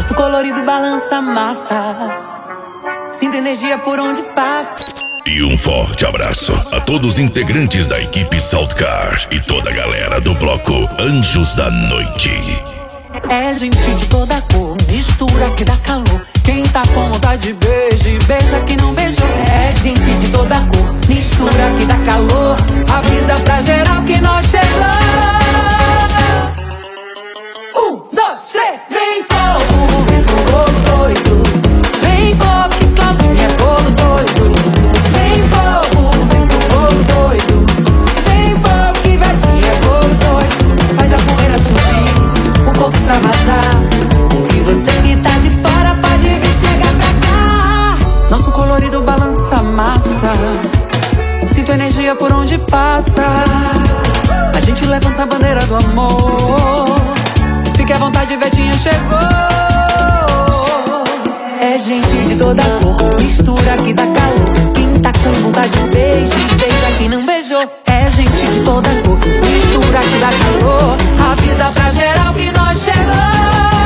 Nosso colorido balança a massa, sinto energia por onde passa. E um forte abraço a todos os integrantes da equipe Saltcar e toda a galera do bloco Anjos da Noite. É gente de toda cor, mistura que dá calor. Quem tá com vontade de beijo, beija quem não beijou. É gente de toda cor, mistura que dá calor. Avisa pra geral que nós chegamos. 1, 2, 3, vem povo, vem pro bolo doido. Vem povo que Claudinha é bolo doido. Vem povo, vem pro bolo doido. Vem povo que Vetinha é bolo doido. Faz a poeira subir, o corpo extravasar. E você que tá de fora pode vir chegar pra cá. Nosso colorido balança a massa, sinto energia por onde passa. A gente levanta a bandeira do amor. Fique à vontade, Vetinha chegou. É gente de toda cor, mistura que dá calor. Quem tá com vontade de beijo, beija quem não beijou. É gente de toda cor, mistura que dá calor. Avisa pra geral que nós chegamos.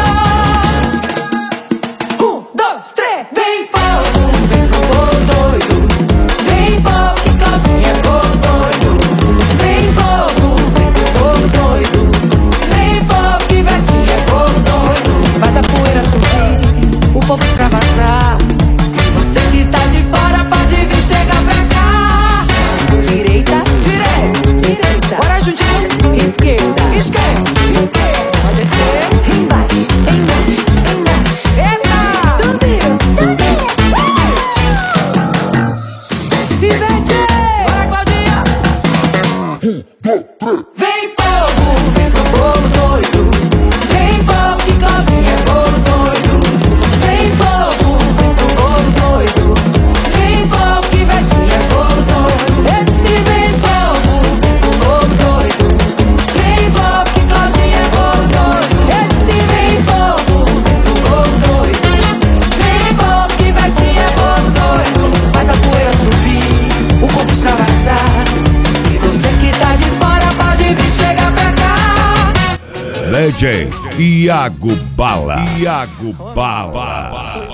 1, 2, 3, vem povo, vem pro bolo doido. Vem povo que Claudinha é bolo doido. Vem povo, vem pro bolo doido. Vem povo que Vetinha é bolo doido. Faz a poeira subir, o povo extravasar. Você que tá de fora pode vir chegar pra cá. Direita, direita, direita. Bora juntinho. Esquerda, esquerda, esquerda. Pode descer, embaixo, embaixo, embaixo. Eita! Subiu, subiu. E Vete! Bora, Claudinha! 1, 2, 3. Vem povo, vem pro bolo doido. Vem povo que Claudinha é bolo doido. Vem povo, vem pro bolo doido. Vem povo que Vetinha é bolo doido. Esse vem povo, vem pro bolo doido. Vem povo que Claudinha é bolo doido. Esse vem povo, vem pro bolo doido. Vem povo que Vetinha é bolo doido. Faz a poeira subir, o corpo extravasar. E você que tá de fora pode vir chegar pra cá. Legend Iago Bala. Iago Bala.